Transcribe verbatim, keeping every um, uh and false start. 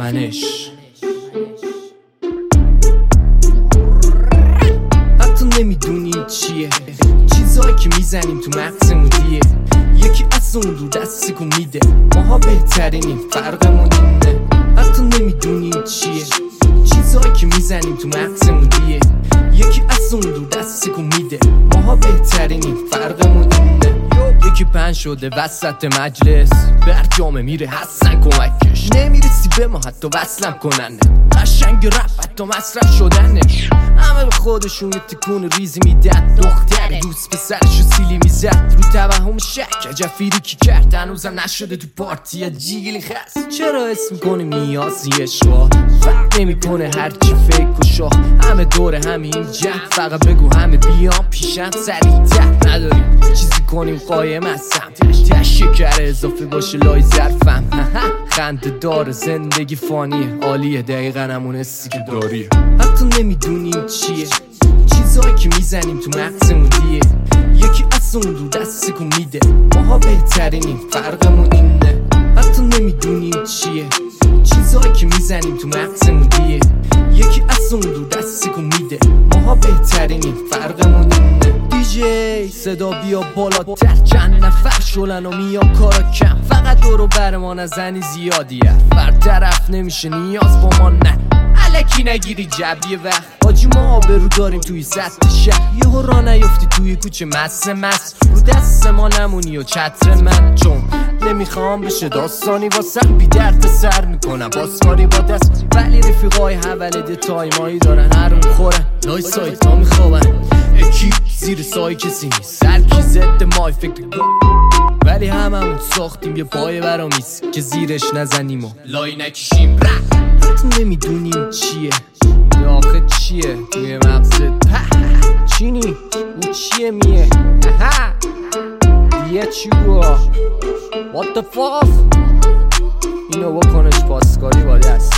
منش. حتی نمیدونی چیه چیزایی که میزنیم تو مغزمون دیه. یکی از اون دو دست کن میده ماها بهترینیم فرقمون اینه. حتی نمیدونی چیه چیزایی که میزنیم تو مغزمون دیه. یکی از اون دو دست کن میده ماها بهترینیم فرقمون اینه. یکی پنج شده وسط مجلس برجامه میره حسن کمکش. نمیرسی به ما حتی وصلم کننه. قشنگ رپ حتی مصرف شدنه. همه به خودشون یه تکون ریزی میدن. دختر دوست پسرشو سیلی میزد رو توهم شک. عجب فیریکی کرد هنوزم نشده تو پارتی جیلی خست. چرا اسم کنی میازی عشقا فرق نمی کنه هرچی فکر و شاخ. همه دور همین جد فقط بگو همه بیان پیشم سریعتر. نداریم چیزی کنیم قایم هستم تشکر اضافه باشه لای ظرفم. خنده داره زندگی فانیه عالیه دقیقا همون حسی که داری. حتی نمیدونی چیه چیزایی که میزنیم تو مغزمون دیه. یکی از اون دو دست کن میده ماها بهترینیم فرقمون اینه. حتی نمیدونی چیه چیزایی که میزنیم تو مغزمون دیه. یکی از اون دو دست کن میده ماها بهترینیم فرقمون اینه. دیجی صدا بیا بالاتر چند نفر شلن و میان کارا کم. فقط دورو برمان از زنی زیادیه بر طرف نمیشه نیاز با ما نه. الکی نگیری جبیه وقت آجی ما آبرو داریم توی سطح شهر. یهو را نیفتی توی کوچه مس مس رو دست ما نمونی و چتر من. چون نمیخوام بشه داستانی واسم بی درد سر میکنم باسکاری با دست. ولی رفیقای حولده تایمایی دارن هرون خورن لای سایت ها میخوابن. اکیپ زیر سای کسی نیست سرکی زده مای فکر گم. ولی هممون ساختیم یه پای برامیز که زیرش نزنیم و لای نکشیم. حتی نمیدونیم چیه آخه چیه توی مغزت چینی او چیه میه دیگه چی گوه What the fuck اینو بکنش پاسکاری با دست.